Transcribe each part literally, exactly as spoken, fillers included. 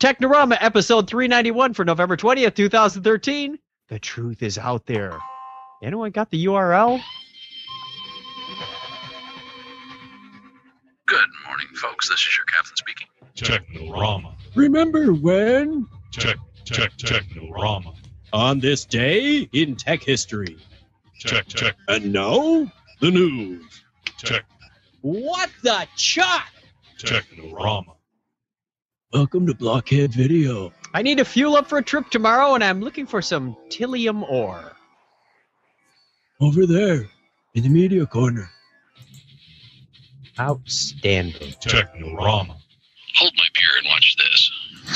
Technorama episode three ninety-one for November twentieth, twenty thirteen. The truth is out there. Anyone got the U R L? Good morning, folks. This is your captain speaking. Technorama. Remember when? Check, check, Technorama. On this day in tech history. Check, check, And now, the news. check, What the chuck? Technorama. Welcome to Blockhead Video. I need to fuel up for a trip tomorrow, and I'm looking for some Tillium ore. Over there, in the media corner. Outstanding. Technorama. Hold my beer and watch this.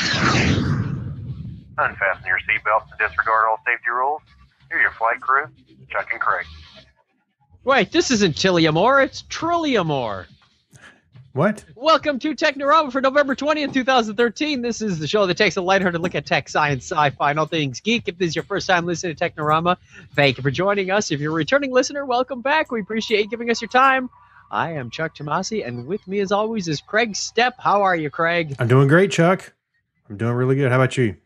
Unfasten your seatbelts and disregard all safety rules. Here are your flight crew, Chuck and Craig. Wait, this isn't Tillium ore, it's Trillium ore. What? Welcome to Technorama for November twentieth, twenty thirteen. This is the show that takes a lighthearted look at tech, science, sci-fi, and all things geek. If this is your first time listening to Technorama, thank you for joining us. If you're a returning listener, welcome back. We appreciate you giving us your time. I am Chuck Tomasi, and with me, as always, is Craig Stepp. How are you, Craig? I'm doing great, Chuck. I'm doing really good. How about you?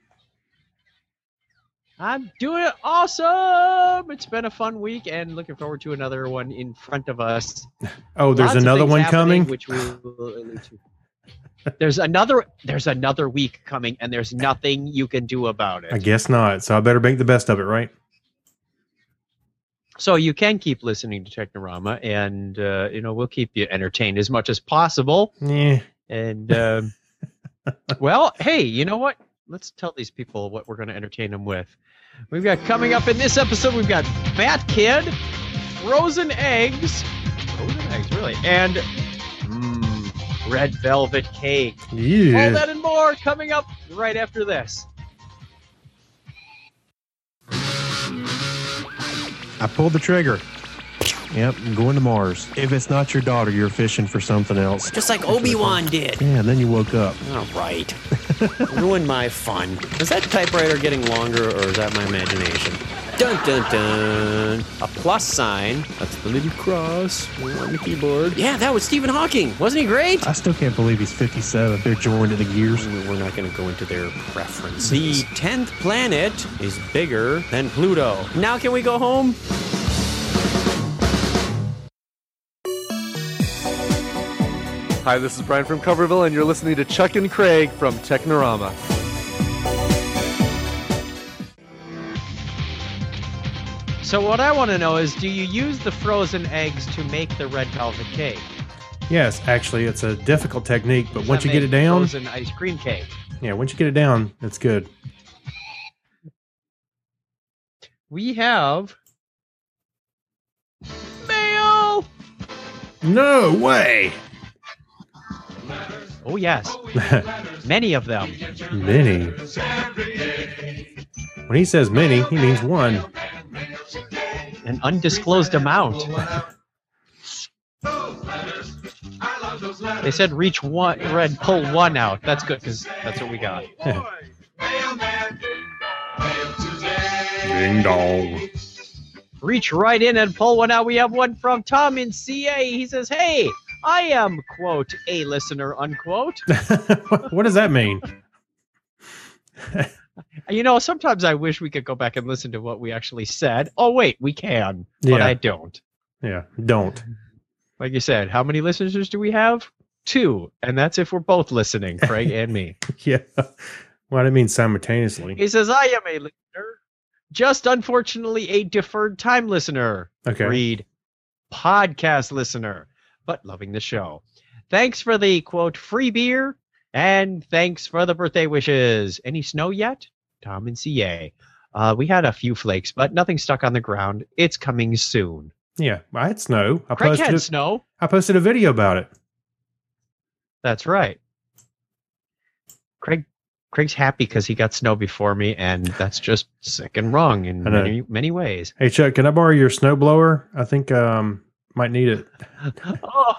I'm doing it awesome. It's been a fun week, and looking forward to another one in front of us. Oh, there's Lots of another things one happening, coming? which we will allude to. There's another. There's another week coming, and there's nothing you can do about it. I guess not. So I better make the best of it, right? So you can keep listening to Technorama, and uh, you know we'll keep you entertained as much as possible. Yeah. And um, well, hey, you know what? Let's tell these people what we're going to entertain them with. We've got coming up in this episode. We've got Fat Kid, frozen eggs, frozen eggs, really, and mm, red velvet cake. Yeah. All that and more coming up right after this. I pulled the trigger. Yep, I'm going to Mars. If it's not your daughter, you're fishing for something else. Just like Obi-Wan did. Yeah, and then you woke up. All right. Ruined my fun. Is that typewriter getting longer, or is that my imagination? Dun dun dun. A plus sign. That's the little cross on the keyboard. Yeah, that was Stephen Hawking. Wasn't he great? I still can't believe he's fifty-seven. They're joined in the gears. We're not going to go into their preference. The tenth planet is bigger than Pluto. Now can we go home? Hi, this is Brian from Coverville, and you're listening to Chuck and Craig from Technorama. So what I want to know is, do you use the frozen eggs to make the red velvet cake? Yes, actually, it's a difficult technique, but Does once that you get it make down, frozen ice cream cake. yeah, once you get it down, it's good. We have mail. No way. Oh yes, many of them. Many. When he says many, he means one. An undisclosed amount. They said reach one, red, pull one out. That's good because that's what we got. Ding dong. Reach right in and pull one out. We have one from Tom in C A. He says, "Hey, I am, quote, a listener, unquote." What does that mean? You know, sometimes I wish we could go back and listen to what we actually said. Oh, wait, we can, but Yeah. I don't. Yeah, don't. Like you said, how many listeners do we have? Two. And that's if we're both listening, Craig and me. Yeah. Well, I mean simultaneously. He says, I am a listener, just unfortunately a deferred time listener. Okay. Read podcast listener, but loving the show. Thanks for the, quote, free beer, and thanks for the birthday wishes. Any snow yet? Tom and C A. Uh, we had a few flakes, but nothing stuck on the ground. It's coming soon. Yeah, I had snow. I Craig posted, had a, snow. I posted a video about it. That's right. Craig Craig's happy because he got snow before me, and that's just sick and wrong in I know. many, many ways. Hey, Chuck, can I borrow your snowblower? I think um might need it. Oh.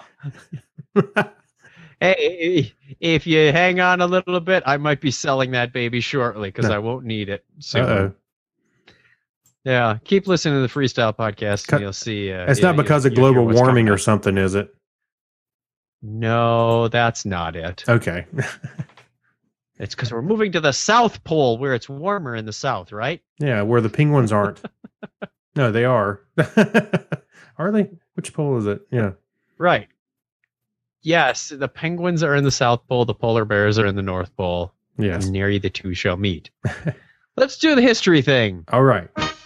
Hey, if you hang on a little bit, I might be selling that baby shortly because No. I won't need it soon. Uh-oh. Yeah, keep listening to the Freestyle podcast, Cut- and you'll see. Uh, It's you- not because you- of you hear global what's warming coming or up. something, is it? No, that's not it. Okay. It's because we're moving to the South Pole where it's warmer in the South, right? Yeah, where the penguins aren't. No, they are. Are they? Which pole is it? Yeah. Right. Yes, the penguins are in the South Pole. The polar bears are in the North Pole. Yes. And near the two shall meet. Let's do the history thing. All right.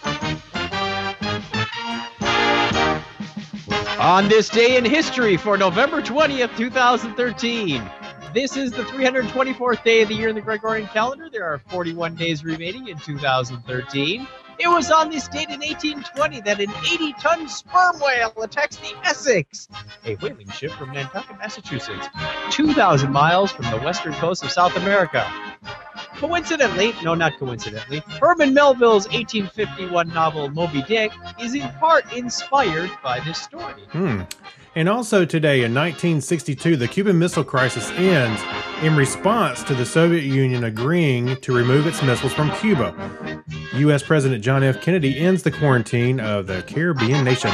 On this day in history for November twentieth, twenty thirteen. This is the three hundred twenty-fourth day of the year in the Gregorian calendar. There are forty-one days remaining in two thousand thirteen. It was on this date in eighteen twenty that an eighty-ton sperm whale attacks the Essex, a whaling ship from Nantucket, Massachusetts, two thousand miles from the western coast of South America. Coincidentally, no, not coincidentally, Herman Melville's eighteen fifty-one novel Moby Dick is in part inspired by this story. Hmm. And also today, in nineteen sixty-two, the Cuban Missile Crisis ends in response to the Soviet Union agreeing to remove its missiles from Cuba. U S President John F. Kennedy ends the quarantine of the Caribbean nation.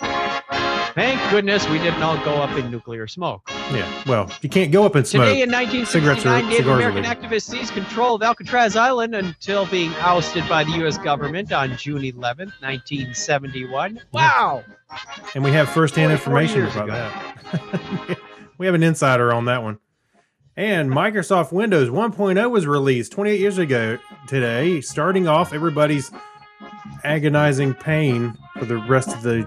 Thank goodness we didn't all go up in nuclear smoke. Yeah, well, you can't go up in smoke. Today in nineteen Cigarettes sixty-nine, are- Native cigars are American legal. activists seized control of Alcatraz Island until being ousted by the U S government on June eleventh, nineteen seventy-one. Wow! And we have first-hand forty information years about ago. that. We have an insider on that one. And Microsoft Windows one point oh was released twenty-eight years ago today, starting off everybody's agonizing pain for the rest of the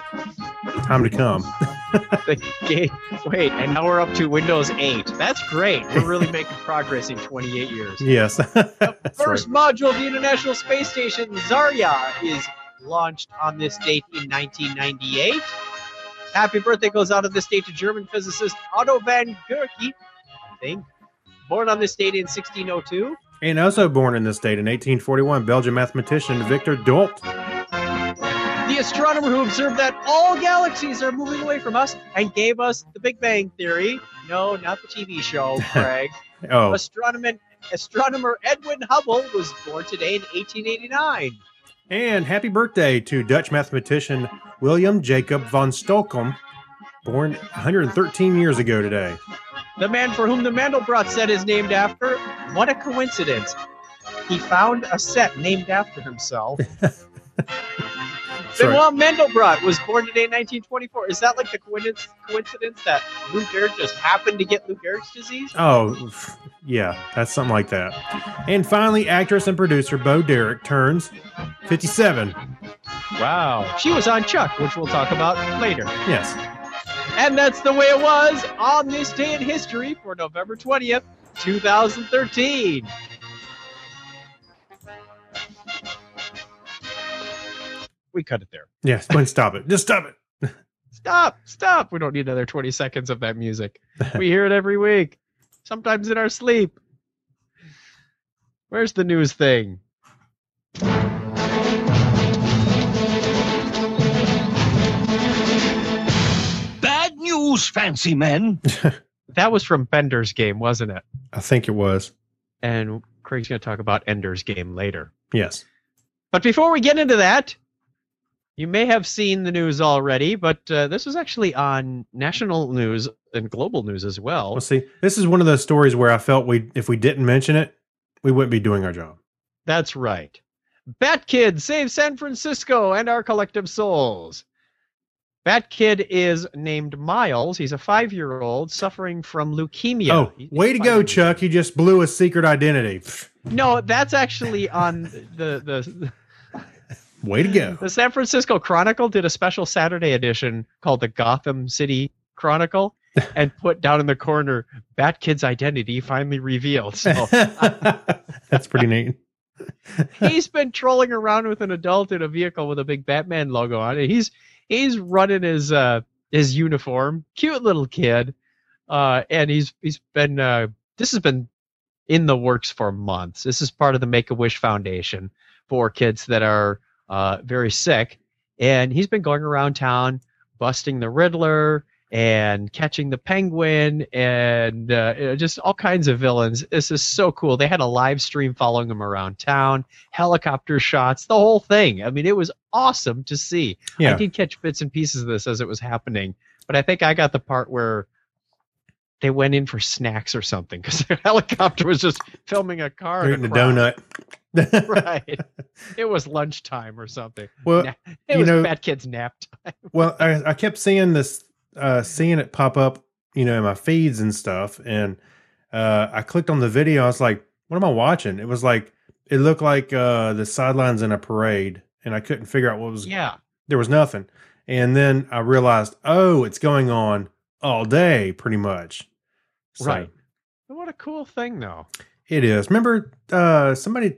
time to come. The game, wait, and now we're up to Windows eight. That's great. We're really making progress in twenty-eight years. Yes. That's First right. module of the International Space Station, Zarya, is launched on this date in nineteen ninety-eight. Happy birthday goes out of this date to German physicist Otto von Guericke, I think. Born on this date in sixteen oh two. And also born in this date in eighteen forty-one, Belgian mathematician Victor Dult. The astronomer who observed that all galaxies are moving away from us and gave us the Big Bang Theory. No, not the T V show, Craig. Oh, Astronomer, astronomer Edwin Hubble was born today in eighteen eighty-nine. and happy birthday to Dutch mathematician William Jacob von Stolkum, born one hundred thirteen years ago today. The man for whom the Mandelbrot set is named after. What a coincidence. He found a set named after himself. Sorry. Benoit Mandelbrot was born today in nineteen twenty-four. Is that like the coincidence, coincidence that Lou Gehrig just happened to get Lou Gehrig's disease? Oh, yeah, that's something like that. And finally, actress and producer Bo Derek turns fifty-seven. Wow. She was on Chuck, which we'll talk about later. Yes. And that's the way it was on this day in history for November twentieth, two thousand thirteen. We cut it there. Yes, Glenn, stop it. Just stop it. Stop, stop. We don't need another twenty seconds of that music. We hear it every week, sometimes in our sleep. Where's the news thing? Bad news, fancy men. That was from Bender's Game, wasn't it? I think it was. And Craig's going to talk about Ender's Game later. Yes. But before we get into that, you may have seen the news already, but uh, this was actually on national news and global news as well. Well, see, this is one of those stories where I felt we, if we didn't mention it, we wouldn't be doing our job. That's right. Bat Kid saves San Francisco and our collective souls. Bat Kid is named Miles. He's a five-year-old suffering from leukemia. Oh, He's way to five go, years Chuck. You just blew a secret identity. Pfft, old. No, that's actually on the the way to go. the San Francisco Chronicle did a special Saturday edition called the Gotham City Chronicle and put down in the corner Bat Kid's identity finally revealed. So That's pretty neat. he's been trolling around with an adult in a vehicle with a big Batman logo on it. He's he's running his uh his uniform, cute little kid, uh, and he's he's been uh, this has been in the works for months. This is part of the Make-A-Wish Foundation for kids that are uh, very sick, and he's been going around town busting the Riddler and catching the Penguin and uh, just all kinds of villains. This is so cool. They had a live stream following him around town, helicopter shots, the whole thing. I mean, it was awesome to see. Yeah. I did catch bits and pieces of this as it was happening, but I think I got the part where they went in for snacks or something because their helicopter was just filming a car. They're and eating a crowd. donut. Right. It was lunchtime or something. Well, Na- it you was know- fat kid's nap time. Well, I, I kept seeing this, uh, seeing it pop up, you know, in my feeds and stuff. And uh, I clicked on the video. I was like, what am I watching? It was like, it looked like uh, the sidelines in a parade. And I couldn't figure out what was, Yeah. there was nothing. And then I realized, oh, it's going on all day, pretty much. So, Right. What a cool thing, though. It is. Remember, uh, somebody,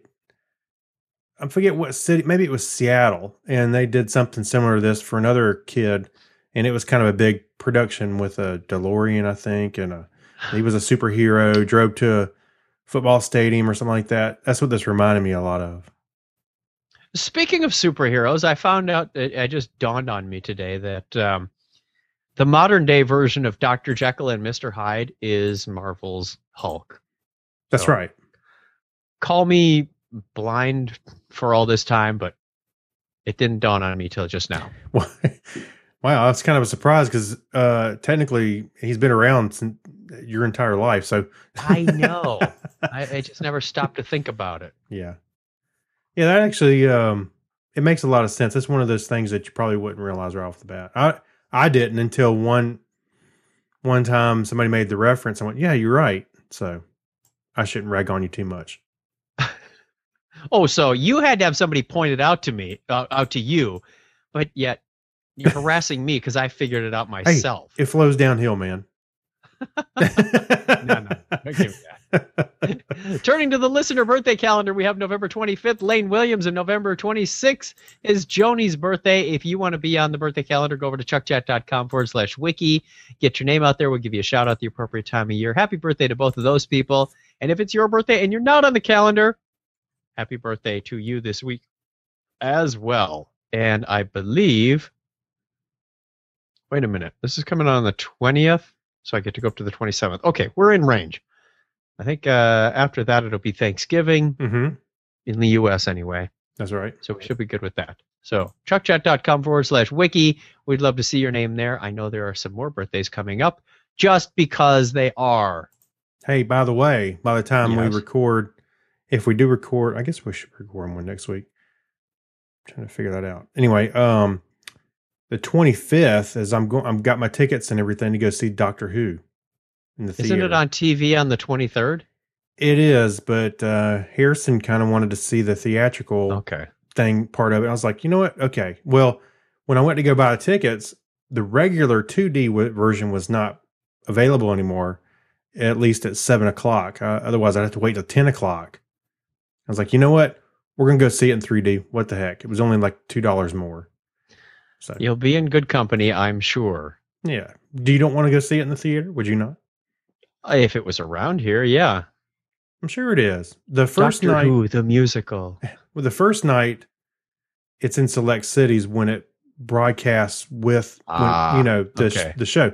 I forget what city, maybe it was Seattle, and they did something similar to this for another kid, and it was kind of a big production with a DeLorean, I think, and a, he was a superhero, drove to a football stadium or something like that. That's what this reminded me a lot of. Speaking of superheroes, I found out, it, it just dawned on me today that um, the modern day version of Doctor Jekyll and Mister Hyde is Marvel's Hulk. That's So, right. Call me blind for all this time, but it didn't dawn on me till just now. Wow, that's kind of a surprise because uh, technically he's been around since your entire life. So I know. I, I just never stopped to think about it. yeah. Yeah, that actually, um, it makes a lot of sense. It's one of those things that you probably wouldn't realize right off the bat. I I didn't until one one time somebody made the reference. I went, yeah, you're right. So I shouldn't rag on you too much. Oh, so you had to have somebody point it out to me, uh, out to you, but yet you're harassing me because I figured it out myself. It flows downhill, man. No, no, don't give me that. Turning to the listener birthday calendar, we have November twenty-fifth, Lane Williams, and November twenty-sixth is Joni's birthday. If you want to be on the birthday calendar, go over to chuckchat.com forward slash wiki. Get your name out there. We'll give you a shout out the appropriate time of year. Happy birthday to both of those people. And if it's your birthday and you're not on the calendar, happy birthday to you this week as well. And I believe, wait a minute, this is coming on the twentieth, so I get to go up to the twenty-seventh. Okay, we're in range. I think uh, after that, it'll be Thanksgiving Mm-hmm. in the U S anyway. That's right. So we should be good with that. So chuckchat.com forward slash wiki. We'd love to see your name there. I know there are some more birthdays coming up just because they are. Hey, by the way, by the time Yes. we record, if we do record, I guess we should record one next week. I'm trying to figure that out. Anyway, um, the twenty-fifth, as I'm going, I've got my tickets and everything to go see Doctor Who in the Isn't theater. it on T V on the twenty-third? It is, but uh, Harrison kind of wanted to see the theatrical Okay. thing part of it. I was like, you know what? Okay. Well, when I went to go buy the tickets, the regular two D w- version was not available anymore, at least at seven o'clock. Uh, otherwise, I'd have to wait till ten o'clock. I was like, you know what? We're going to go see it in three D. What the heck? It was only like two dollars more. So, You'll be in good company, I'm sure. yeah. Do you don't want to go see it in the theater? Would you not? If it was around here, yeah. I'm sure it is. The first Doctor night, Who, the musical. well, the first night, it's in select cities when it broadcasts with, when, Ah, you know, the, okay. the show.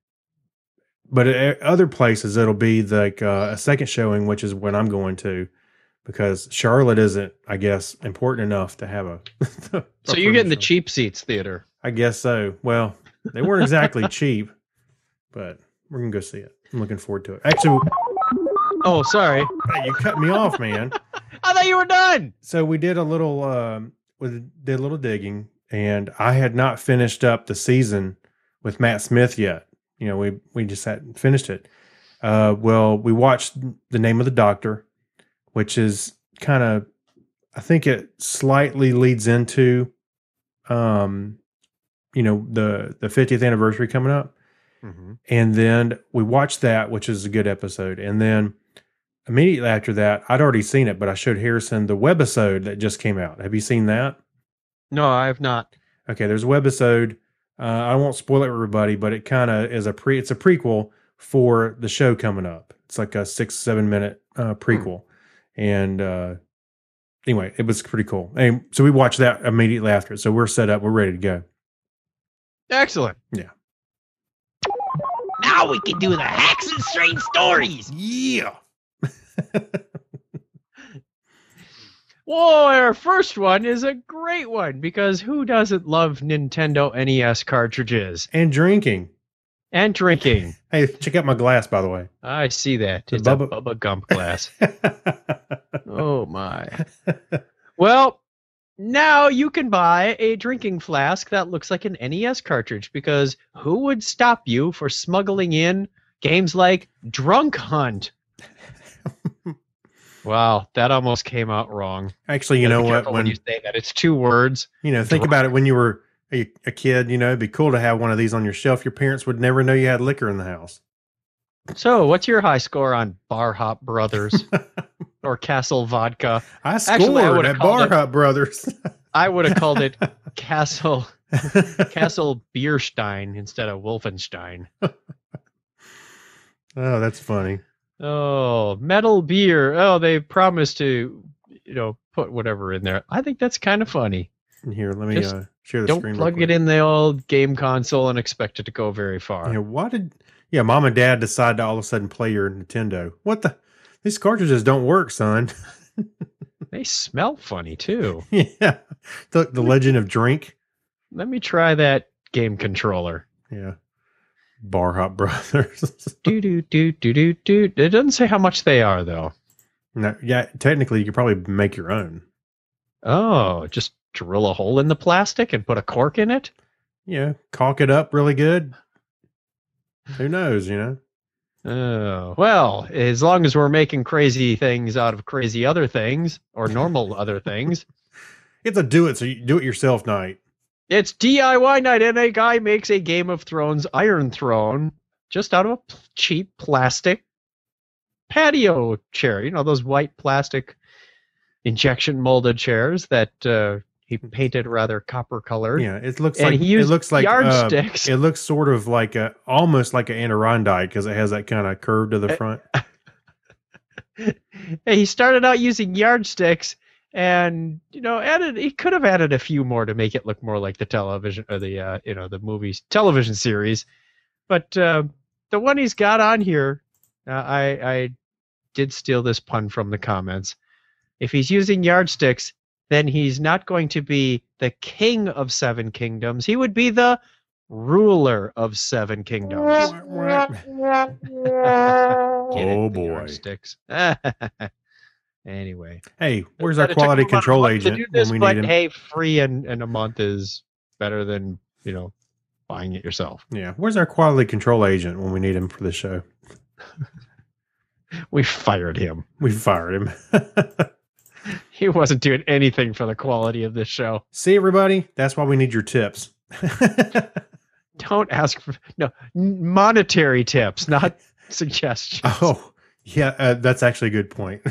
But at other places, it'll be like uh, a second showing, which is when I'm going to, because Charlotte isn't, I guess, important enough to have a. a So you're getting the show. cheap seats theater. I guess so. Well, they weren't exactly cheap, but we're going to go see it. I'm looking forward to it. Actually, Oh, sorry. hey, you cut me off, man. I thought you were done. So we did a little, um, we did a little digging, and I had not finished up the season with Matt Smith yet. You know, we we just hadn't finished it. Uh, well, we watched The Name of the Doctor, which is kind of, I think it slightly leads into, um, you know, the the fiftieth anniversary coming up, Mm-hmm. and then we watched that, which is a good episode, and then immediately after that, I'd already seen it, but I showed Harrison the webisode that just came out. Have you seen that? No, I have not. Okay, there's a webisode. Uh, I won't spoil it for everybody, but it kind of is a pre. It's a prequel for the show coming up. It's like a six, seven minute uh, prequel, and uh, anyway, it was pretty cool. And so we watched that immediately after it. So we're set up. We're ready to go. Excellent. Yeah. Now we can do the hacks and strange stories. Yeah. Well, our first one is a great one because who doesn't love Nintendo N E S cartridges? And drinking. And drinking. Hey, check out my glass, by the way. I see that. The It's Bubba- a Bubba Gump glass. Oh, my. Well, now you can buy a drinking flask that looks like an N E S cartridge, because who would stop you for smuggling in games like Drunk Hunt? Wow, that almost came out wrong. Actually, you Gotta know be what? careful When you say that, it's two words. you know, think Drunk. about it. When you were a, a kid, you know, it'd be cool to have one of these on your shelf. Your parents would never know you had liquor in the house. So, what's your high score on Bar Hop Brothers or Castle Vodka? I Actually, I scored would've at called Bar it- Hop Brothers. I would have called it Castle Castle Bierstein instead of Wolfenstein. Oh, that's funny. Oh, metal beer. Oh, they promised to, you know, put whatever in there. I think that's kind of funny. Here, let me Just uh, share the Don't screen. real plug quick. it in the old game console and expect it to go very far. Yeah, why did yeah, mom and dad decide to all of a sudden play your Nintendo? What the? These cartridges don't work, son. They smell funny too. Yeah, the the Legend of Drink. Let me try that game controller. Yeah, Bar Hop Brothers. Do do do do do do. It doesn't say how much they are though. No, yeah, technically you could probably make your own. Oh, just drill a hole in the plastic and put a cork in it? Yeah, caulk it up really good. Who knows, you know? Oh, well, as long as we're making crazy things out of crazy other things or normal other things, It's a do it so you do it yourself night. it's D I Y night and a guy makes a Game of Thrones Iron Throne just out of a p- cheap plastic patio chair. You know, those white plastic injection molded chairs that uh, he painted rather copper colored. Yeah, it looks And like he used it looks like uh, yardsticks. it looks sort of like a almost like an Adirondack because it has that kind of curve to Eh, the front. Hey, he started out using yardsticks and, you know, added, he could have added a few more to make it look more like the television or the, uh, you know, the movies, television series. But uh, the one he's got on here, uh, I, I did steal this pun from the comments. If he's using yardsticks, then he's not going to be the king of seven kingdoms. He would be the ruler of seven kingdoms. Get it, Oh, the boy. Yardsticks. Anyway. Hey, where's It our took quality him about a control month to agent do this, when we but need him? hey, free in, in a month is better than, you know, buying it yourself. Yeah, where's our quality control agent when we need him for the show? We fired him. We fired him. He wasn't doing anything for the quality of this show. See, everybody, that's why we need your tips. Don't ask for no n- monetary tips, not suggestions. Oh, yeah, uh, that's actually a good point.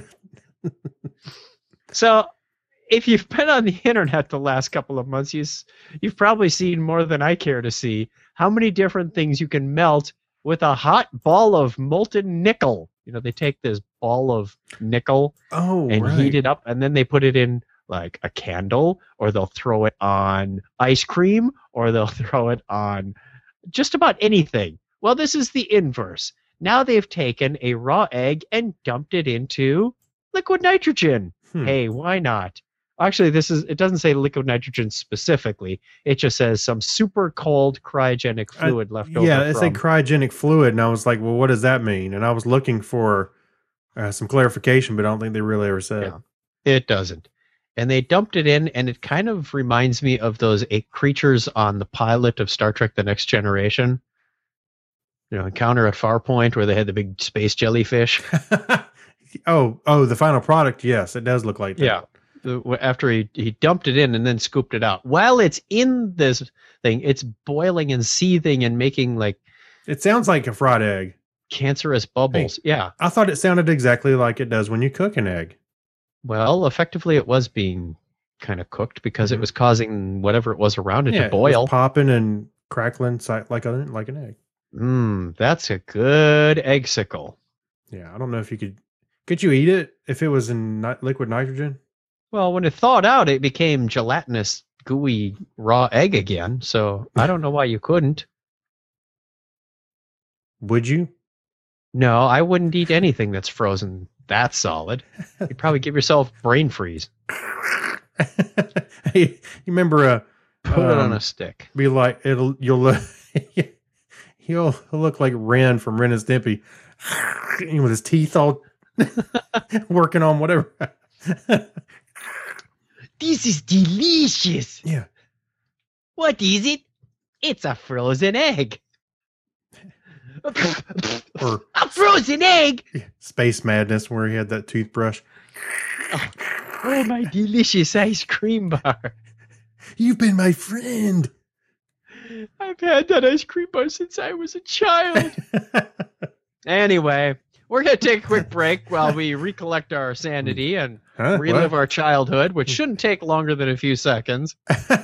So, if you've been on the internet the last couple of months, you, s- you've probably seen more than I care to see how many different things you can melt with a hot ball of molten nickel. You know, they take this ball of nickel Oh, and right. heat it up, and then they put it in like a candle, or they'll throw it on ice cream, or they'll throw it on just about anything. Well, this is the inverse. Now they've taken a raw egg and dumped it into liquid nitrogen. Hmm. Hey, why not? Actually, this is, it doesn't say liquid nitrogen specifically. It just says some super cold cryogenic I- fluid left over. Yeah, it's a from, cryogenic fluid, and I was like, well, what does that mean? And I was looking for uh, some clarification, but I don't think they really ever said. Yeah. It doesn't. And they dumped it in, and it kind of reminds me of those eight creatures on the pilot of Star Trek The Next Generation. You know, Encounter at Farpoint, where they had the big space jellyfish. oh, oh, the final product, yes, it does look like that. Yeah. The- After he, he dumped it in and then scooped it out. While it's in this thing, it's boiling and seething and making like It sounds like a fried egg. cancerous bubbles. Yeah. I thought it sounded exactly like it does when you cook an egg. Well, effectively, it was being kind of cooked because it was causing whatever it was around it Yeah, to it was boil. popping and crackling si- like a like an egg. Mmm, that's a good eggsicle. Yeah, I don't know if you could. Could you eat it if it was in ni- liquid nitrogen? Well, when it thawed out, it became gelatinous, gooey, raw egg again. So I don't know why you couldn't. Would you? No, I wouldn't eat anything that's frozen that solid. You'd probably give yourself brain freeze. Hey, you remember uh, Put it on um, a stick. be like it'll you'll uh, he'll, he'll look like Ren from Ren and Stimpy with his teeth all working on whatever. This is delicious. Yeah. What is it? It's a frozen egg. Or A frozen egg? Space Madness, where he had that toothbrush. Oh, my delicious ice cream bar. You've been my friend. I've had that ice cream bar since I was a child. Anyway, we're going to take a quick break while we recollect our sanity and Huh? relive What? our childhood, which shouldn't take longer than a few seconds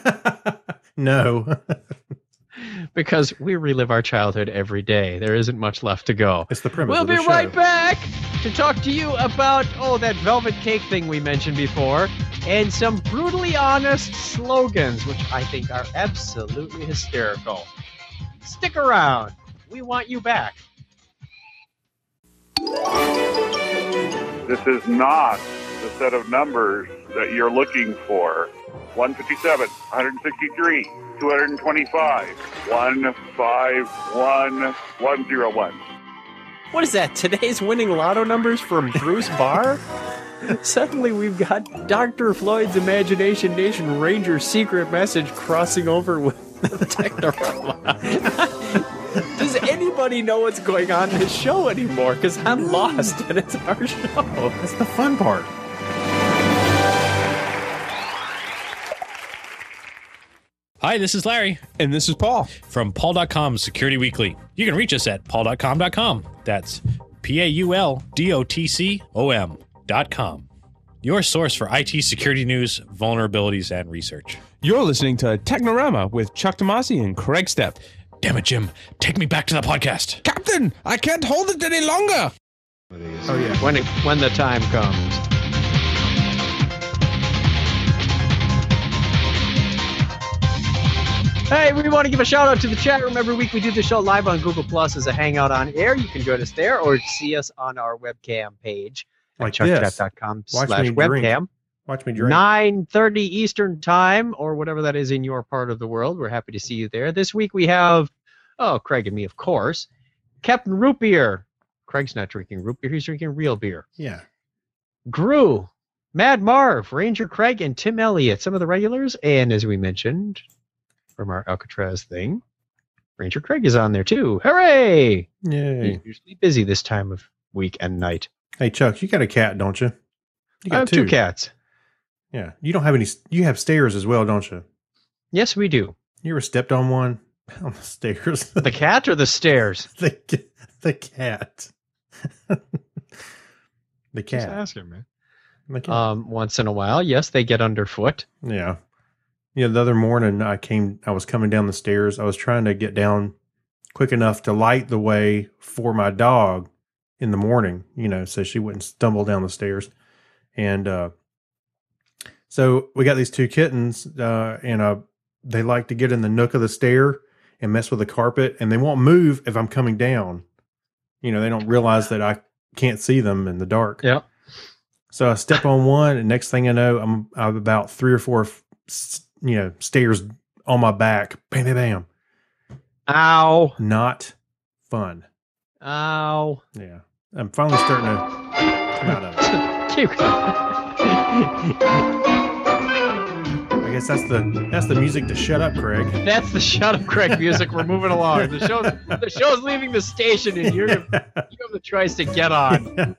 No. because we relive our childhood every day. There isn't much left to go. It's the premise We'll of the be show. right back to talk to you about, oh, that velvet cake thing we mentioned before, and some brutally honest slogans, which I think are absolutely hysterical. Stick around. We want you back. This is not the set of numbers that you're looking for. one fifty-seven, one sixty-three, two twenty-five, one fifty-one, one oh one. What is that? Today's winning lotto numbers from Bruce Barr? Suddenly we've got Doctor Floyd's Imagination Nation Ranger secret message crossing over with Technorama. Does anybody know what's going on in this show anymore? Because I'm lost and it's our show. That's the fun part. Hi, this is Larry. And this is Paul. From Paul dot com Security Weekly. You can reach us at paul dot com dot com. That's P A U L D O T C O M dot com. Your source for I T security news, vulnerabilities, and research. You're listening to Technorama with Chuck Tomasi and Craig Stepp. Damn it, Jim. Take me back to the podcast. Captain, I can't hold it any longer. Oh, yeah. When, it, when the time comes. Hey, we want to give a shout out to the chat room. Every week we do the show live on Google Plus as a Hangout on Air. You can join us there or see us on our webcam page Like at chuck this. chat dot com Watch slash me drink. webcam. Watch me drink. nine thirty Eastern Time or whatever that is in your part of the world. We're happy to see you there. This week we have, oh, Craig and me, of course. Captain Root Beer. Craig's not drinking root beer. He's drinking real beer. Yeah. Gru, Mad Marv, Ranger Craig, and Tim Elliott, some of the regulars. And as we mentioned from our Alcatraz thing, Ranger Craig is on there too. Hooray! Yay. He's usually busy this time of week and night. Hey, Chuck, you got a cat, don't you? You got I have two cats. Yeah. You don't have any, you have stairs as well, don't you? Yes, we do. You ever stepped on one on the stairs? The cat or the stairs? the, the cat. the cat. Just asking, man. The cat. Um, once in a while, yes, they get underfoot. Yeah. Yeah, the other morning I came I was coming down the stairs. I was trying to get down quick enough to light the way for my dog in the morning, you know, so she wouldn't stumble down the stairs. And uh so we got these two kittens, uh, and uh they like to get in the nook of the stair and mess with the carpet, and they won't move if I'm coming down. You know, they don't realize that I can't see them in the dark. Yeah. So I step on one, and next thing I know, I'm I'm about three or four you know, stairs on my back. Bam, bam, bam. Ow. Not fun. Ow. Yeah. I'm finally starting to come out of it. Keep going. I guess that's the that's the music to shut up, Craig. That's the shut up, Craig music. We're moving along. The show's the show's leaving the station, and you're you have the choice to get on.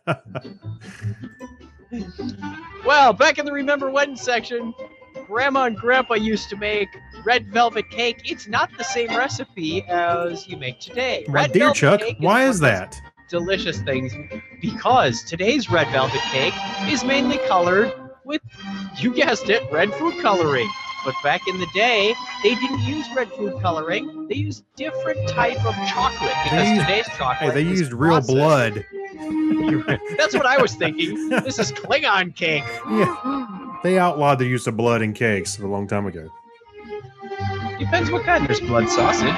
Well, back in the Remember When section, Grandma and Grandpa used to make red velvet cake. It's not the same recipe as you make today. My Red dear velvet Chuck, cake why one is of those that? Delicious things, because today's red velvet cake is mainly colored with, you guessed it, red food coloring. But back in the day, they didn't use red food coloring. They used different type of chocolate because They used- today's chocolate. Hey, they is used real processed. blood. That's what I was thinking. This is Klingon cake. Yeah. They outlawed the use of blood in cakes a long time ago. Depends what kind. There's blood sausage.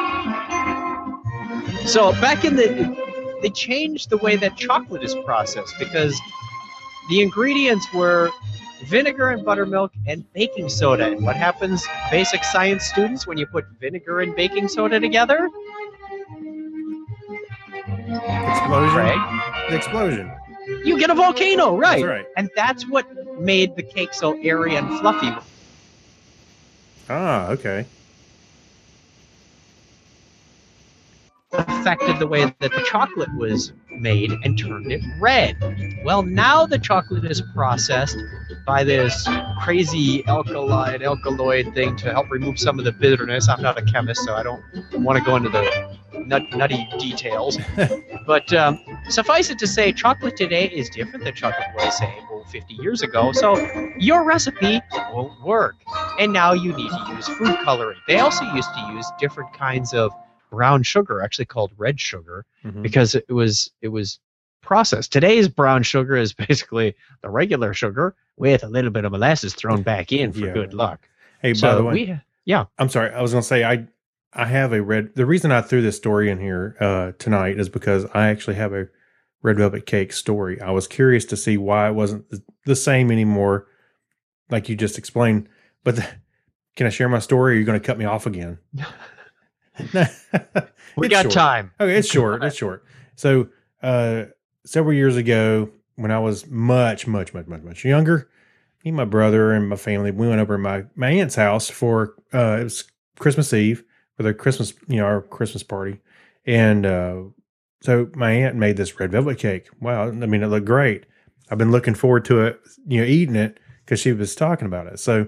So back in the, they changed the way that chocolate is processed because the ingredients were vinegar and buttermilk and baking soda. And what happens, basic science students, when you put vinegar and baking soda together? explosion. Right. The explosion. You get a volcano, right? That's right. And that's what made the cake so airy and fluffy. Ah, okay. Affected the way that the chocolate was made and turned it red. Well, now the chocolate is processed by this crazy alkaloid, alkaloid thing to help remove some of the bitterness. I'm not a chemist, so I don't want to go into the nut, nutty details. But um, suffice it to say, chocolate today is different than chocolate was, say, oh, fifty years ago. So your recipe won't work. And now you need to use food coloring. They also used to use different kinds of brown sugar, actually called red sugar, Mhm. because it was it was processed. Today's brown sugar is basically the regular sugar with a little bit of molasses thrown back in for Yeah. good luck. Hey, So by the way, we- yeah. I'm sorry. I was going to say I I have a red. The reason I threw this story in here uh, tonight is because I actually have a red velvet cake story. I was curious to see why it wasn't the, the same anymore, like you just explained. But the, can I share my story? Or are you going to cut me off again? We It's got short. time. Okay, it's short. It's short. So, uh, several years ago, when I was much, much, much, much, much younger, me and my brother and my family, we went over to my, my aunt's house for uh, it was Christmas Eve for the Christmas, you know, our Christmas party, and uh, so my aunt made this red velvet cake. Wow, I mean, it looked great. I've been looking forward to it, you know, eating it because she was talking about it. So,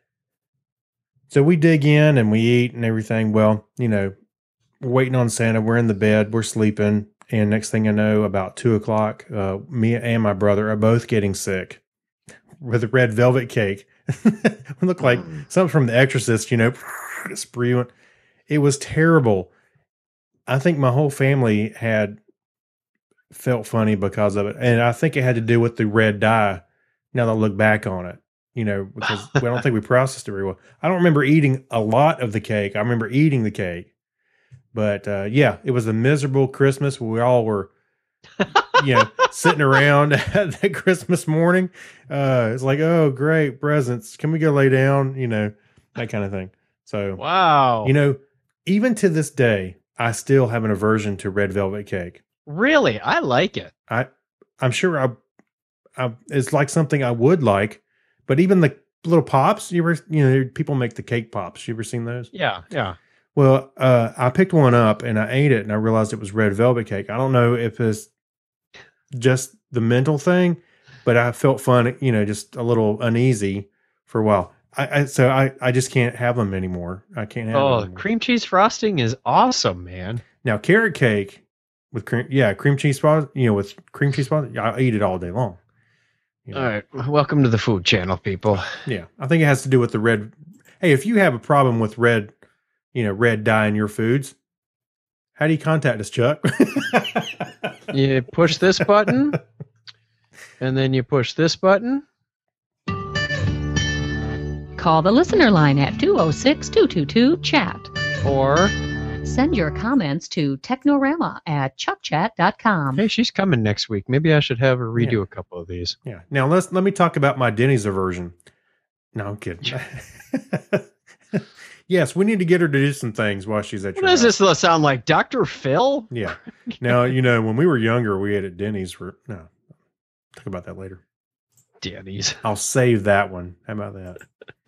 so we dig in and we eat and everything. Well, you know. We're waiting on Santa. We're in the bed. We're sleeping. And next thing I know, about two o'clock, uh, me and my brother are both getting sick with a red velvet cake. It looked like something from The Exorcist, you know, spewing. It was terrible. I think my whole family had felt funny because of it. And I think it had to do with the red dye. Now that I look back on it, you know, because I don't think we processed it very well. I don't remember eating a lot of the cake. I remember eating the cake. But uh, yeah, it was a miserable Christmas. We all were, you know, sitting around at the Christmas morning. Uh, it's like, oh, great presents. Can we go lay down? You know, that kind of thing. So, wow. You know, even to this day, I still have an aversion to red velvet cake. Really? I like it. I, I'm sure I, I, it's like something I would like, but even the little pops, you ever, you know, people make the cake pops. You ever seen those? Yeah, yeah. Well, uh, I picked one up and I ate it and I realized it was red velvet cake. I don't know if it's just the mental thing, but I felt fun, you know, just a little uneasy for a while. I, I so I, I just can't have them anymore. I can't have Oh, them anymore. cream cheese frosting is awesome, man. Now, carrot cake with cream, yeah, cream cheese frosting, you know, with cream cheese frosting, I eat it all day long. You know? All right. Welcome to the food channel, people. Yeah. I think it has to do with the red. Hey, if you have a problem with red, you know, red dye in your foods, how do you contact us, Chuck? You push this button, and then you push this button. Call the listener line at two oh six, two two two, chat. Or send your comments to technorama at chuck chat dot com. Hey, she's coming next week. Maybe I should have her redo Yeah. a couple of these. Yeah. Now let's let me talk about my Denny's aversion. No, I'm kidding. Yes, we need to get her to do some things while she's at What your does house. this sound like, Doctor Phil? Yeah. Now, you know, when we were younger, we ate at Denny's for no. Talk about that later. Denny's. I'll save that one. How about that?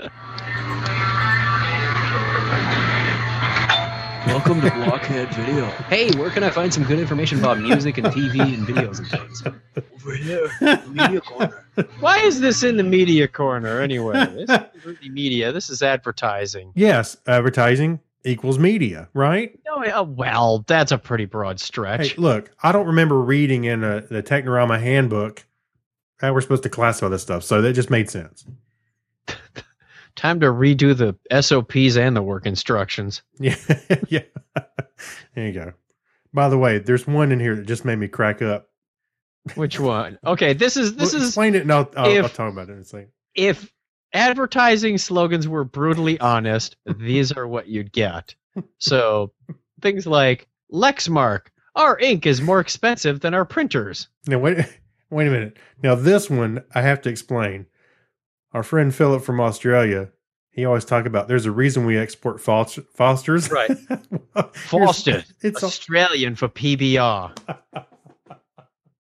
Welcome to Blockhead Video. Hey, where can I find some good information about music and T V and videos and things? Over here, the media corner. Why is this in the media corner anyway? This isn't really media. This is advertising. Yes, advertising equals media, right? No, uh, well, that's a pretty broad stretch. Hey, look, I don't remember reading in a, the Technorama handbook how we're supposed to classify this stuff, so that just made sense. Time to redo the S O Ps and the work instructions. Yeah, yeah. There you go. By the way, there's one in here that just made me crack up. Which one? Okay, this is this Well, is explain it, and I'll, I'll, if- I'll talk about it in a second. if advertising slogans were brutally honest, these are what you'd get. So things like Lexmark, our ink is more expensive than our printers. Now wait, wait a minute. Now this one I have to explain. Our friend Philip from Australia, he always talk about there's a reason we export Foster, Fosters. Right. Well, Foster. It's Australian for P B R.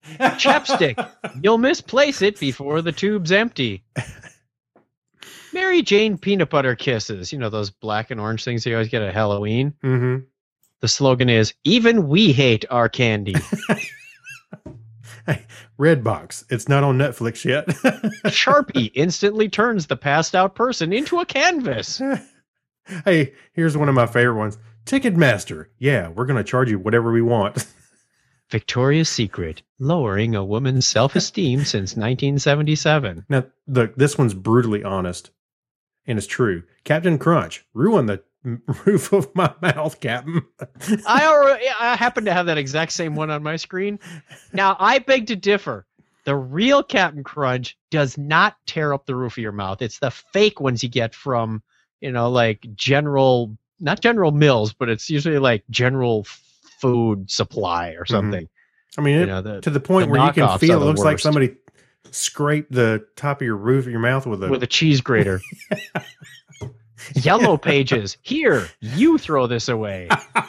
Chapstick. You'll misplace it before the tube's empty. Mary Jane peanut butter kisses. You know those black and orange things you always get at Halloween? Mm-hmm. The slogan is, even we hate our candy. Hey, Redbox. It's not on Netflix yet. Sharpie instantly turns the passed out person into a canvas. Hey, here's one of my favorite ones. Ticketmaster. Yeah, we're going to charge you whatever we want. Victoria's Secret, lowering a woman's self-esteem since nineteen seventy-seven. Now, look, this one's brutally honest, and it's true. Captain Crunch, ruin the roof of my mouth, Captain. I already, I happen to have that exact same one on my screen. Now, I beg to differ. The real Captain Crunch does not tear up the roof of your mouth. It's the fake ones you get from, you know, like General, not General Mills, but it's usually like General Food Supply or something. Mm-hmm. I mean, You it, know, the- to the point the where you can knockoffs feel are it the looks like worst. somebody scraped the top of your roof of your mouth with a With a cheese grater. Yellow Pages. Here, you throw this away.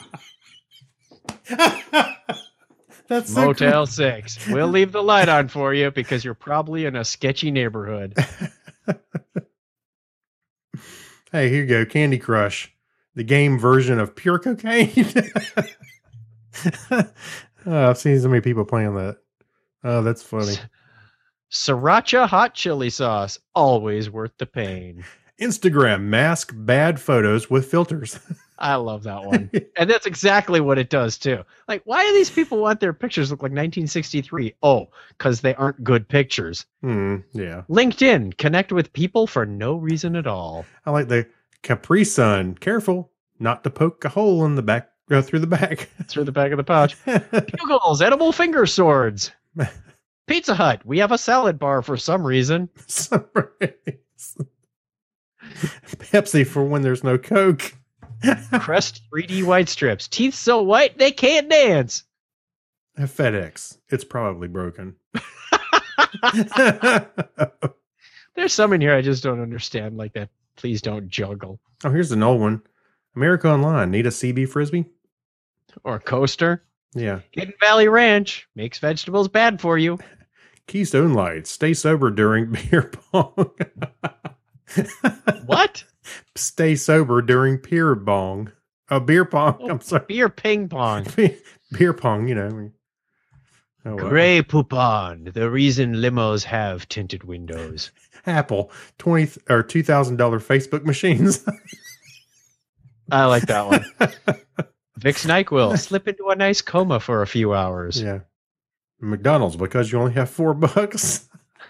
That's so Motel cool. six. We'll leave the light on for you because you're probably in a sketchy neighborhood. Hey, here you go. Candy Crush, the game version of pure cocaine. Oh, I've seen so many people playing that. Oh, that's funny. Sriracha hot chili sauce. Always worth the pain. Instagram mask bad photos with filters. I love that one. And that's exactly what it does, too. Like, why do these people want their pictures look like nineteen sixty-three? Oh, because they aren't good pictures. Hmm, yeah. LinkedIn. Connect with people for no reason at all. I like the Capri Sun. Careful not to poke a hole in the back, uh, through the back. Through the back of the pouch. Bugles. Edible finger swords. Pizza Hut. We have a salad bar for some reason. Some reason. Pepsi for when there's no Coke. Crest three D white strips. Teeth so white they can't dance. FedEx. It's probably broken. There's some in here I just don't understand, like that. Please don't juggle. Oh, here's an old one. America Online. Need a C B Frisbee? Or coaster. Yeah. Hidden Valley Ranch makes vegetables bad for you. Keystone Lights. Stay sober during beer pong. What? Stay sober during beer bong. Oh, beer pong. Oh, I'm sorry. Beer ping pong. Beer pong, you know. Oh, well. Grey Poupon. The reason limos have tinted windows. Apple. twenty or two thousand dollars Facebook machines. I like that one. Vicks NyQuil. Slip into a nice coma for a few hours. Yeah. McDonald's, because you only have four bucks.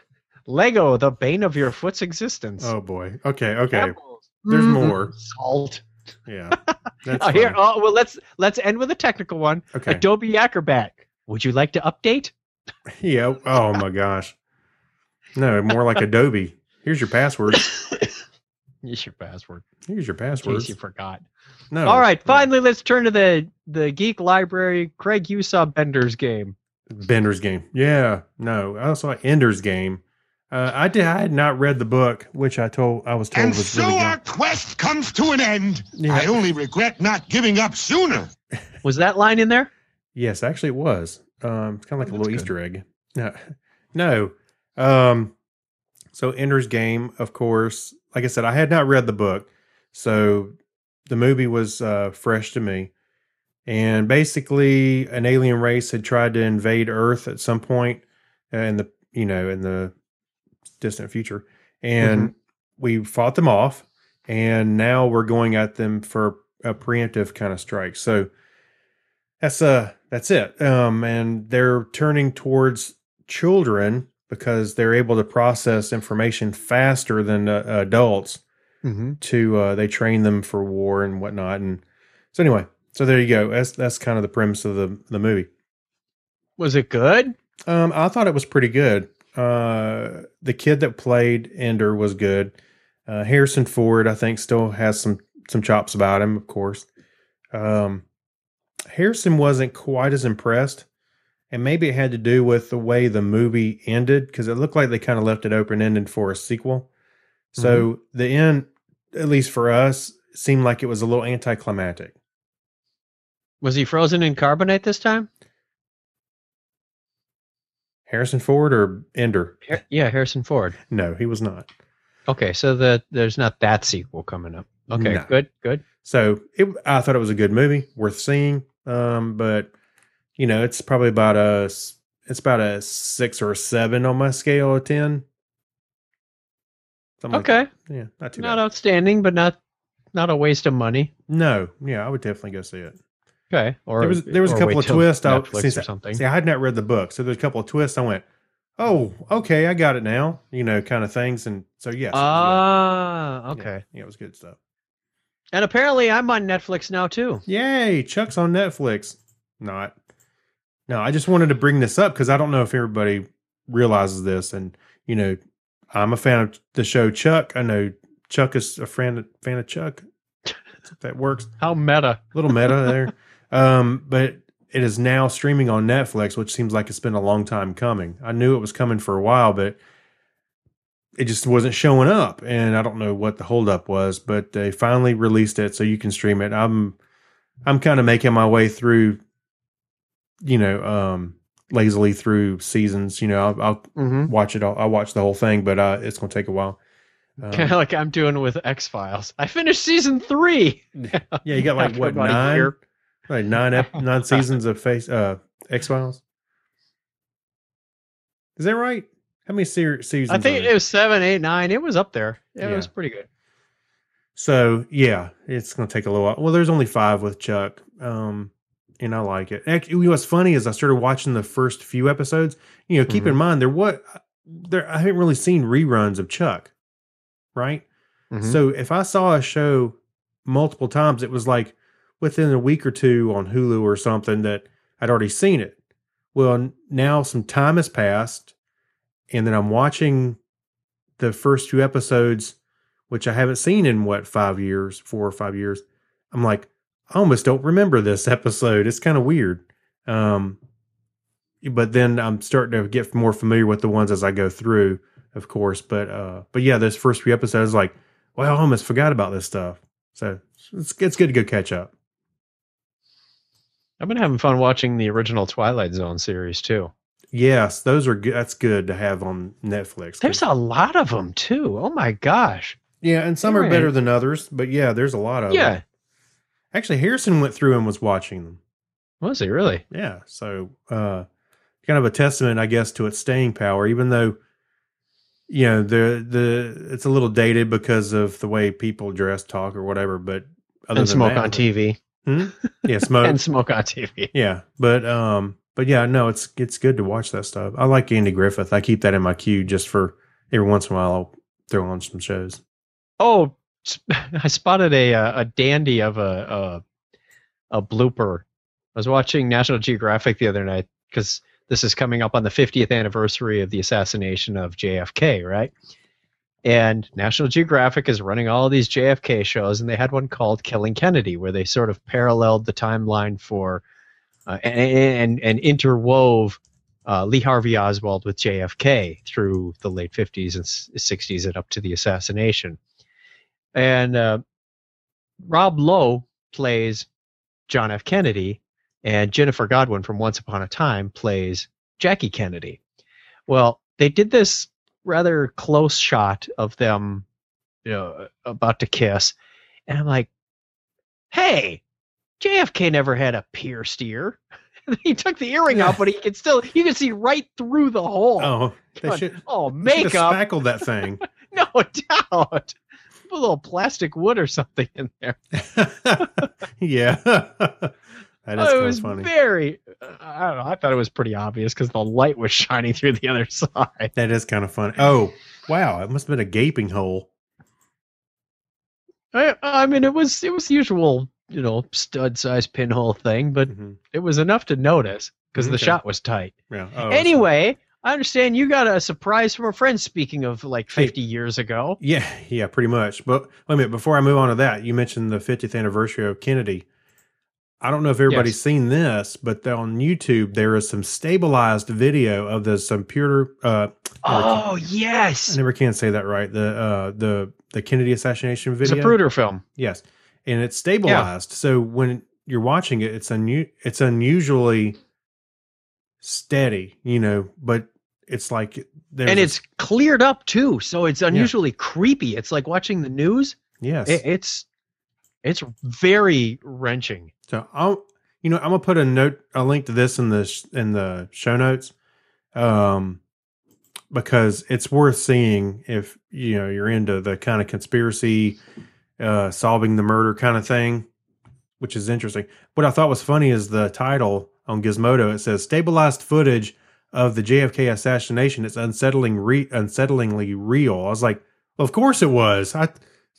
Lego. The bane of your foot's existence. Oh, boy. Okay, okay. Apples. There's Mm, more. Salt. Yeah. That's Oh, here. funny. Oh, well, let's let's end with a technical one. Okay. Adobe Acrobat. Would you like to update? Yeah. Oh, my gosh. No, more like Adobe. Here's your password. Here's your password. Here's your In password. case you forgot. No. All right. Finally, let's turn to the the Geek Library. Craig, you saw Bender's Game. Bender's Game. Yeah. No. I saw Ender's Game. Uh, I did. I had not read the book, which I told I was told And was so really our good. quest comes to an end. Yeah. I only regret not giving up sooner. Was that line in there? Yes, actually, it was. Um, it's kind of like a That's little good. Easter egg. No, no. Um, so Ender's Game, of course. Like I said, I had not read the book, so the movie was uh, fresh to me. And basically, an alien race had tried to invade Earth at some point uh, in the you know in the distant future, and Mhm. we fought them off. And now we're going at them for a preemptive kind of strike. So that's uh that's it. Um, and they're turning towards children because they're able to process information faster than uh, adults. Mm-hmm. To uh, they train them for war and whatnot. And so anyway, so there you go. That's that's kind of the premise of the the movie. Was it good? Um, I thought it was pretty good. Uh, the kid that played Ender was good. Uh, Harrison Ford, I think, still has some some chops about him, of course. Um, Harrison wasn't quite as impressed, and maybe it had to do with the way the movie ended, because it looked like they kind of left it open-ended for a sequel. So the end, at least for us, seemed like it was a little anticlimactic. Was he frozen in carbonite this time? Harrison Ford or Ender? Har- yeah, Harrison Ford. No, he was not. Okay, so the there's not that sequel coming up. Okay, No. good, good. So it, I thought it was a good movie, worth seeing. Um, but you know, it's probably about a s- it's about a six or a seven on my scale of ten. Something like Okay, that. Yeah, not too not bad. outstanding, but not not a waste of money. No, yeah, I would definitely go see it. Okay, or there was there was a or couple wait of till twists. I, Netflix since or I- something. See, I had not read the book, so there's a couple of twists. I went, oh, okay, I got it now. You know, kind of things. And so yes, it was Ah, good. okay. yeah, yeah, it was good stuff. And apparently, I'm on Netflix now too. Yay, Chuck's on Netflix. Not. No, I just wanted to bring this up because I don't know if everybody realizes this. And, you know, I'm a fan of the show Chuck. I know Chuck is a fan, fan of Chuck. If that works. How meta. Little meta there. Um, but it is now streaming on Netflix, which seems like it's been a long time coming. I knew it was coming for a while, but it just wasn't showing up. And I don't know what the holdup was, but they finally released it so you can stream it. I'm I'm kind of making my way through, you know, um, lazily through seasons. You know, I'll, I'll Mhm. watch it all. I'll watch the whole thing, but uh, it's going to take a while. Um, Kind of like I'm doing with X Files. I finished season three. yeah, you got like After what about a nine, year. like nine, ep- nine seasons of face uh, X Files. Is that right? How many ser- seasons? I are think there? it was seven, eight, nine. It was up there. It Yeah. was pretty good. So yeah, it's going to take a little while. Well, there's only five with Chuck, um, and I like it. Actually, what's funny is I started watching the first few episodes. You know, keep in Mhm. mind there what there I haven't really seen reruns of Chuck, right? Mhm. So if I saw a show multiple times, it was like within a week or two on Hulu or something that I'd already seen it. Well, n- now some time has passed, and then I'm watching the first few episodes, which I haven't seen in what, five years, four or five years. I'm like, I almost don't remember this episode. It's kind of weird. Um, but then I'm starting to get more familiar with the ones as I go through, of course. But, uh, but yeah, those first few episodes, like, well, I almost forgot about this stuff. So it's, it's good to go catch up. I've been having fun watching the original Twilight Zone series too. Yes, those are good. That's good to have on Netflix. 'cause- There's a lot of them too. Oh my gosh. yeah, and some are Right. better than others, but yeah, there's a lot of Yeah. them. Actually, Harrison went through and was watching them. Was he really? Yeah, so uh, kind of a testament, I guess, to its staying power, even though you know the the it's a little dated because of the way people dress, talk, or whatever. But other And than smoke that, on T V. Hmm? Yeah, smoke And smoke on T V. Yeah, but um, but yeah, no, it's it's good to watch that stuff. I like Andy Griffith. I keep that in my queue just for every once in a while. I'll throw on some shows. Oh, I spotted a uh, a dandy of a, a a blooper. I was watching National Geographic the other night because this is coming up on the fiftieth anniversary of the assassination of J F K, right? And National Geographic is running all these J F K shows, and they had one called Killing Kennedy, where they sort of paralleled the timeline for uh, and, and and interwove uh, Lee Harvey Oswald with J F K through the late fifties and sixties and up to the assassination. And uh, Rob Lowe plays John F. Kennedy, and Jennifer Godwin from Once Upon a Time plays Jackie Kennedy. Well, they did this rather close shot of them, you know, about to kiss, and I'm like, "Hey, J F K never had a pierced ear. He took the earring out, but he can still you can see right through the hole. Oh, they Going, should oh they should have makeup, spackled that thing. no doubt. Put a little plastic wood or something in there. Yeah, that is Oh, it kind was of funny. very. Uh, I don't know. I thought it was pretty obvious because the light was shining through the other side. That is kind of funny. Oh, wow, it must have been a gaping hole. I, I mean, it was it was the usual, you know, stud size pinhole thing, but it was enough to notice because the Okay. shot was tight. Yeah. Oh, Anyway, I understand you got a surprise from a friend. Speaking of like fifty years ago, Yeah, yeah, pretty much. But wait a minute, before I move on to that, you mentioned the fiftieth anniversary of Kennedy. I don't know if everybody's Yes. seen this, but on YouTube there is some stabilized video of the some pure. Uh, oh I yes, never can say that right. The uh, the the Kennedy assassination it's video. a Zapruder film. Yes, and it's stabilized. So when you're watching it, it's unu- it's unusually steady, you know. But it's like there's and a- it's cleared up too, so it's unusually creepy. It's like watching the news. yes. It, it's it's very wrenching. So I'll, you know, I'm gonna put a note, a link to this in the sh- in the show notes, um, because it's worth seeing if you know you're into the kind of conspiracy, uh, solving the murder kind of thing, which is interesting. What I thought was funny is the title on Gizmodo. It says stabilized footage of the J F K assassination. It's unsettling, re- unsettlingly real. I was like, well, of course it was. I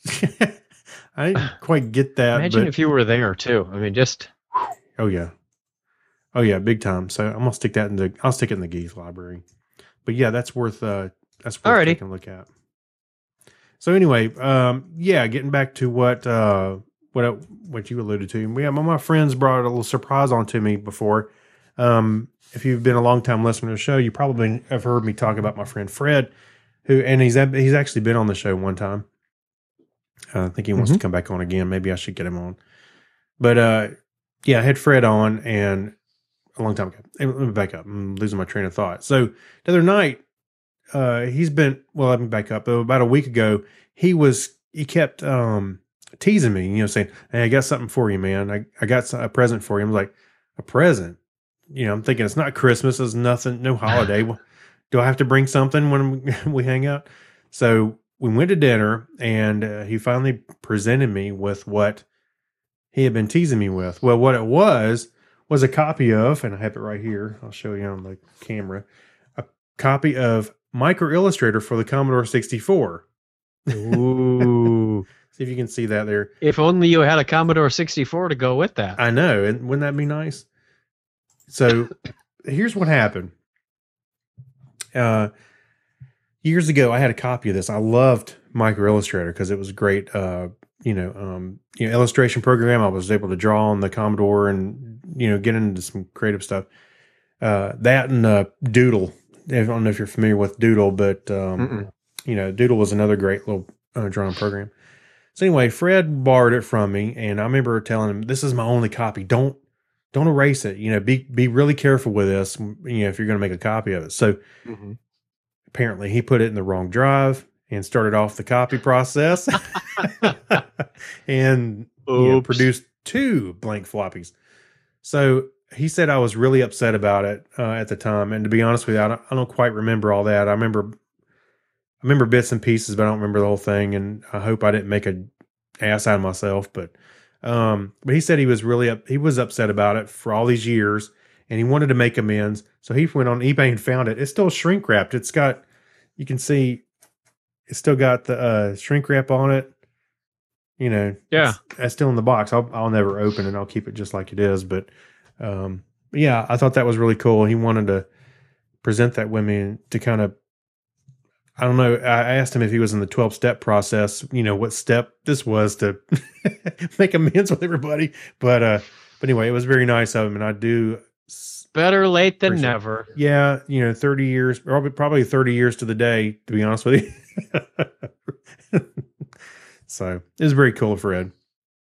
I didn't quite get that. Imagine but, if you were there too. I mean, just oh yeah, oh yeah, big time. So I'm gonna stick that in the. I'll stick it in the Geese library. But yeah, that's worth. Uh, that's worth Alrighty. taking a look at. So anyway, um, yeah, getting back to what uh, what I, what you alluded to. Yeah, my, my friends brought a little surprise onto me before. Um, if you've been a long time listener to the show, you probably have heard me talk about my friend Fred, who and he's he's actually been on the show one time. Uh, I think he wants Mhm. to come back on again. Maybe I should get him on. But uh, yeah, I had Fred on and a long time ago. Hey, let me back up. I'm losing my train of thought. So the other night, uh, he's been, well, let me back up. About a week ago, he was, he kept um, teasing me, you know, saying, hey, I got something for you, man. I, I got a present for you. I'm like, a present? You know, I'm thinking it's not Christmas. It's nothing, no holiday. Well, do I have to bring something when we, we hang out? So we went to dinner and uh, he finally presented me with what he had been teasing me with. Well, what it was, was a copy of, and I have it right here. I'll show you on the camera, a copy of Micro Illustrator for the Commodore sixty-four. Ooh. See if you can see that there. If only you had a Commodore sixty-four to go with that. I know. And wouldn't that be nice? So here's what happened. Uh, years ago, I had a copy of this. I loved Micro Illustrator because it was a great, uh, you know, um, you know, illustration program. I was able to draw on the Commodore and, you know, get into some creative stuff. Uh, that and uh, Doodle. I don't know if you're familiar with Doodle, but, um, Mm-mm. you know, Doodle was another great little uh, drawing program. So anyway, Fred borrowed it from me, and I remember telling him, "This is my only copy. Don't don't erase it. You know, be be really careful with this. You know, if you're going to make a copy of it." So Mhm. apparently, he put it in the wrong drive and started off the copy process, and you know, Oops. produced two blank floppies. So he said I was really upset about it uh, at the time, and to be honest with you, I don't, I don't quite remember all that. I remember. I remember bits and pieces, but I don't remember the whole thing. And I hope I didn't make a ass out of myself. But, um, but he said he was really up, he was upset about it for all these years, and he wanted to make amends. So he went on eBay and found it. It's still shrink wrapped. It's got, you can see, it's still got the uh, shrink wrap on it. You know, Yeah. it's, it's still in the box. I'll, I'll never open it. I'll keep it just like it is. But, um, but yeah, I thought that was really cool. He wanted to present that with me to kind of, I don't know. I asked him if he was in the twelve step process, you know, what step this was to make amends with everybody. But, uh, but anyway, it was very nice of him. And I do. Better late than appreciate- never. Yeah. You know, thirty years, probably, probably thirty years to the day, to be honest with you. So it was very cool of Fred.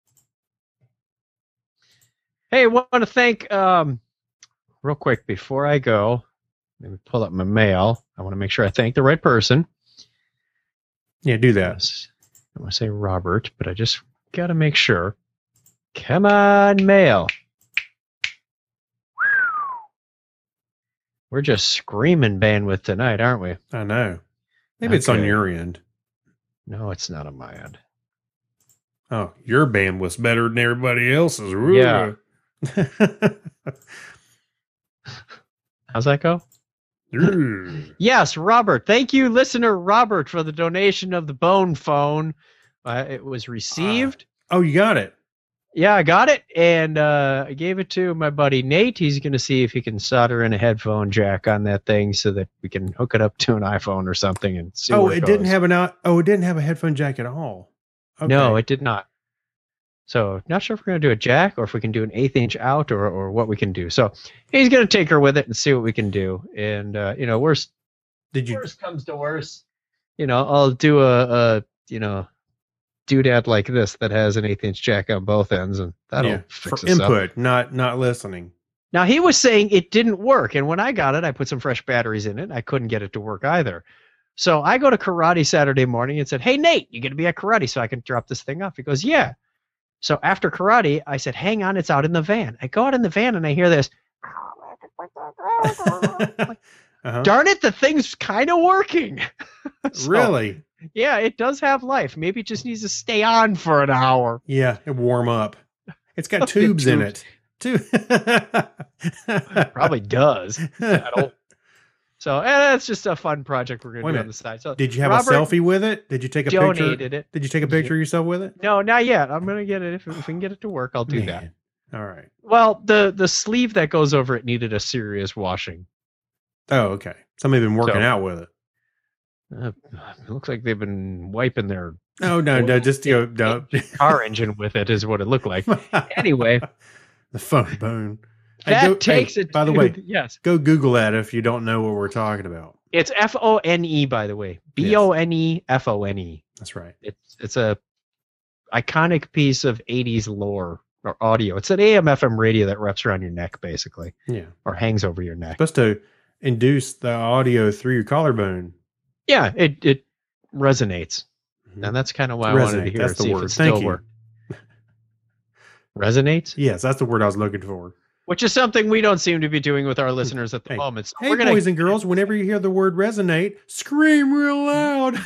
Hey, I want to thank, um, real quick before I go, let me pull up my mail. I want to make sure I thank the right person. Yeah, do that. I want to say Robert, but I just got to make sure. Come on, mail. We're just screaming bandwidth tonight, aren't we? I know. Maybe it's on Okay. your end. No, it's not on my end. Oh, your band was better than everybody else's. Yeah. How's that go? Yes, Robert. Thank you, listener Robert, for the donation of the bone phone. Uh, it was received. Oh, you got it. Yeah, I got it, and uh, I gave it to my buddy Nate. He's going to see if he can solder in a headphone jack on that thing so that we can hook it up to an iPhone or something and see. Oh, where it, it didn't goes. have an out. Oh, it didn't have a headphone jack at all. Okay. No, it did not. So, not sure if we're going to do a jack or if we can do an eighth inch out or or what we can do. So, he's going to take her with it and see what we can do. And uh, you know, worst did you worst comes to worst, you know, I'll do a, a you know, doodad like this that has an eighth inch jack on both ends, and that'll Yeah, fix for us up. input, not not listening. Now, he was saying it didn't work. And when I got it, I put some fresh batteries in it. I couldn't get it to work either. So I go to karate Saturday morning and said, hey, Nate, you going to be at karate so I can drop this thing off? He goes, yeah. So after karate, I said, hang on, it's out in the van. I go out in the van and I hear this. Uh-huh. Darn it, the thing's kind of working. So, Really? Yeah, it does have life. Maybe it just needs to stay on for an hour. Yeah, it warm up. It's got tubes in it. Too. Probably does. So eh, that's just a fun project we're going to do on the side. So did you have Robert a selfie with it? Did you take a donated picture? it. Did you take a picture of yourself with it? No, not yet. I'm going to get it. If, if we can get it to work, I'll do Man. that. All right. Well, the, the sleeve that goes over it needed a serious washing. Oh, okay. Somebody been working So- out with it. Uh, it looks like they've been wiping their Oh no, no, just you know, no. car engine with it is what it looked like. Anyway, the phone bone. Hey, that go- takes hey, it. By the to- way, yes, go Google that if you don't know what we're talking about. it's F O N E. By the way, B O N E F O N E. That's right. It's it's a iconic piece of eighties lore or audio. It's an A M F M radio that wraps around your neck, basically, Yeah. or hangs over your neck. Supposed to induce the audio through your collarbone. Yeah, it it resonates, and that's kind of why I wanted to Resonate, hear that's it, the see word. if it Thank still you. works. Resonates? Yes, that's the word I was looking for. Which is something we don't seem to be doing with our listeners at the moment. So Hey, we're gonna boys and girls, whenever you hear the word resonate, scream real loud.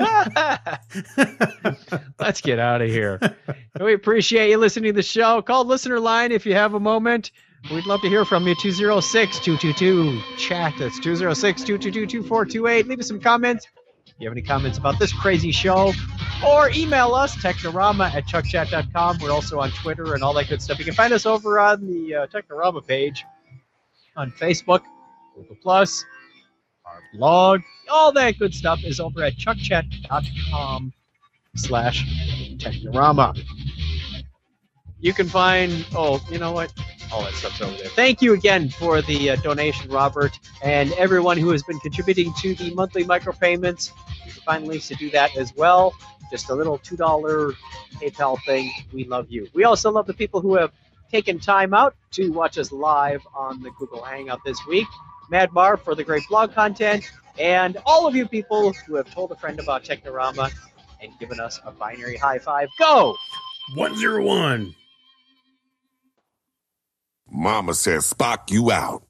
Let's get out of here. We appreciate you listening to the show. Call listener line if you have a moment. We'd love to hear from you. two oh six, two two two, chat. That's two oh six, two two two, two four two eight. Leave us some comments. If you have any comments about this crazy show, or email us, technorama at chuck chat dot com. We're also on Twitter and all that good stuff. You can find us over on the uh, Technorama page on Facebook, Google Plus, our blog. All that good stuff is over at chuck chat dot com slash Technorama. You can find, oh, you know what? All that stuff's over there. Thank you again for the uh, donation, Robert, and everyone who has been contributing to the monthly micropayments. You can find links to do that as well. Just a little two dollar PayPal thing. We love you. We also love the people who have taken time out to watch us live on the Google Hangout this week. Mad Mar for the great blog content, and all of you people who have told a friend about Technorama and given us a binary high five. Go! one oh one. Mama says, Spock, you out.